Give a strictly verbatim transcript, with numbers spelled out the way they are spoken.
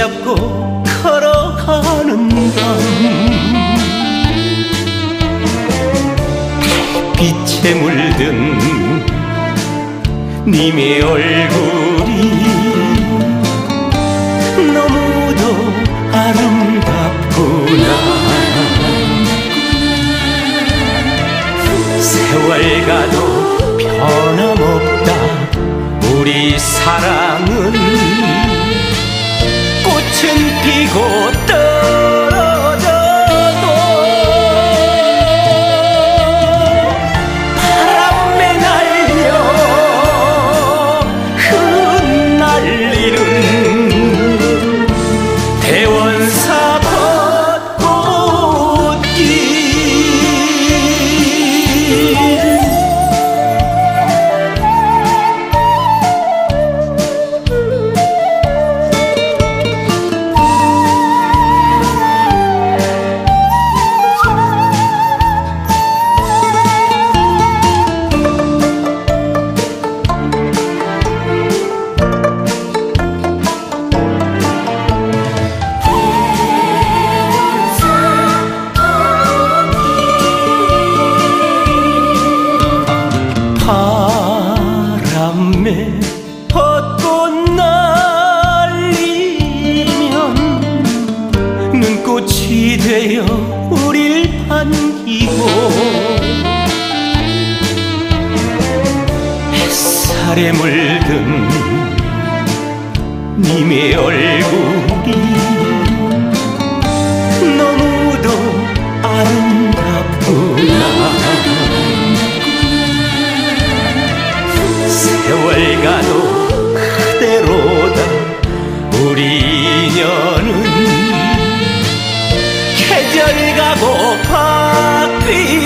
붙잡고 걸어가는 밤, 빛에 물든 님의 얼굴이 너무도 아름답구나. 세월 가도 변함없다 우리 사랑은. 꽃은 피고 떨어져도 바람에 날려 흩날리는 대원사 벚꽃길. 바람에 벚꽃 날리면 눈꽃이 되어 우릴 반기고 햇살에 물든 님의 얼굴이 너무도 아름답구나. 세월 가도 그대로다 우리 인연은. 계절 가고 바뀌